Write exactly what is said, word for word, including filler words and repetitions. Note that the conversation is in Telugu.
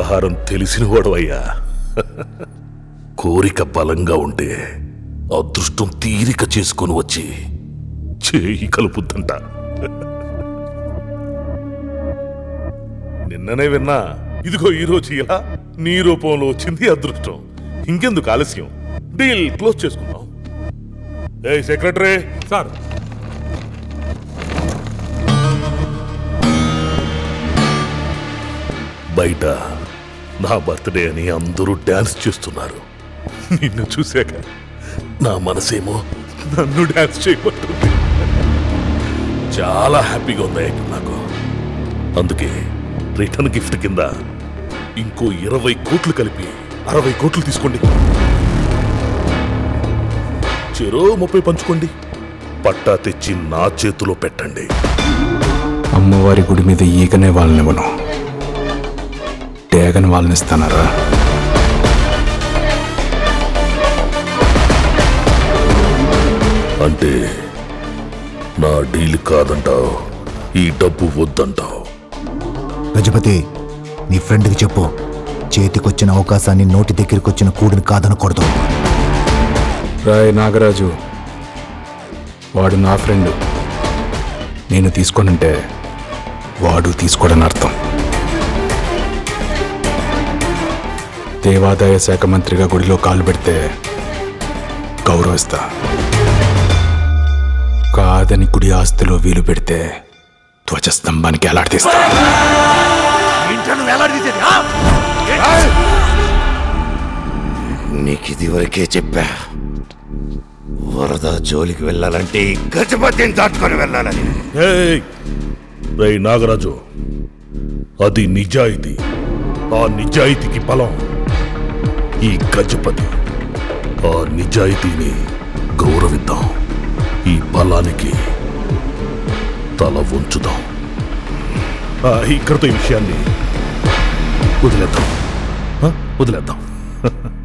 వ్యవహారం తెలిసిన వాడవయ్యా. కోరిక బలంగా ఉంటే అదృష్టం తీరిక చేసుకొని వచ్చి చేయి కలుపుద్దంట. నిన్ననే విన్నా, ఇదిగో ఈరోజు ఇలా నీ రూపంలో వచ్చింది అదృష్టం. ఇంకెందుకు ఆలస్యం, డీల్ క్లోజ్ చేసుకుందాం. ఏ సెక్రటరీ సార్, బయట నా బర్త్డే అని అందరూ డాన్స్ చేస్తున్నారు. నిన్ను చూశాక నా మనసేమో నన్ను డాన్స్ చేయబట్టుంది. చాలా హ్యాపీగా ఉంది నాకు. అందుకే రిటర్న్ గిఫ్ట్ కింద ఇంకో ఇరవై కోట్లు కలిపి అరవై కోట్లు తీసుకోండి. చెరో ముప్పై పంచుకోండి. పట్టా తెచ్చి నా చేతిలో పెట్టండి. అమ్మవారి గుడి మీద ఈగనే వాళ్ళనివ్వను, డేగని వాళ్ళనిస్తానారా? అంటే నా డీల్ కాదంటావు, ఈ డబ్బు వద్దంటావు. గజపతి, నీ ఫ్రెండ్కి చెప్పు, చేతికొచ్చిన అవకాశాన్ని నోటి దగ్గరికి వచ్చిన కూడిని కాదనకూడదు. రాయ్ నాగరాజు, వాడు నా ఫ్రెండ్. నేను తీసుకోనంటే వాడు తీసుకోడని అర్థం. దేవాదాయ శాఖ మంత్రిగా గుడిలో కాలు పెడితే గౌరవిస్తా, కాదని గుడి ఆస్తిలో వీలు పెడితే ధ్వజస్తంభానికి ఎలాడదీస్తా. నీకు ఇది వరకే చెప్పా, వరద జోలికి వెళ్ళాలంటే గజపతిని దాటుకొని వెళ్ళాలని. ఏయ్ రై నాగరాజు, అది నిజాయితీ. ఆ నిజాయితీకి బలం ఈ గజపతి. ఆ నిజాయితీని గౌరవిద్దాం, ఈ బలానికి తల వంచుదాం. ఆ, ఇక్కడితో ఈ విషయాన్ని వదిలేద్దాం, ఆ, వదిలేద్దాం.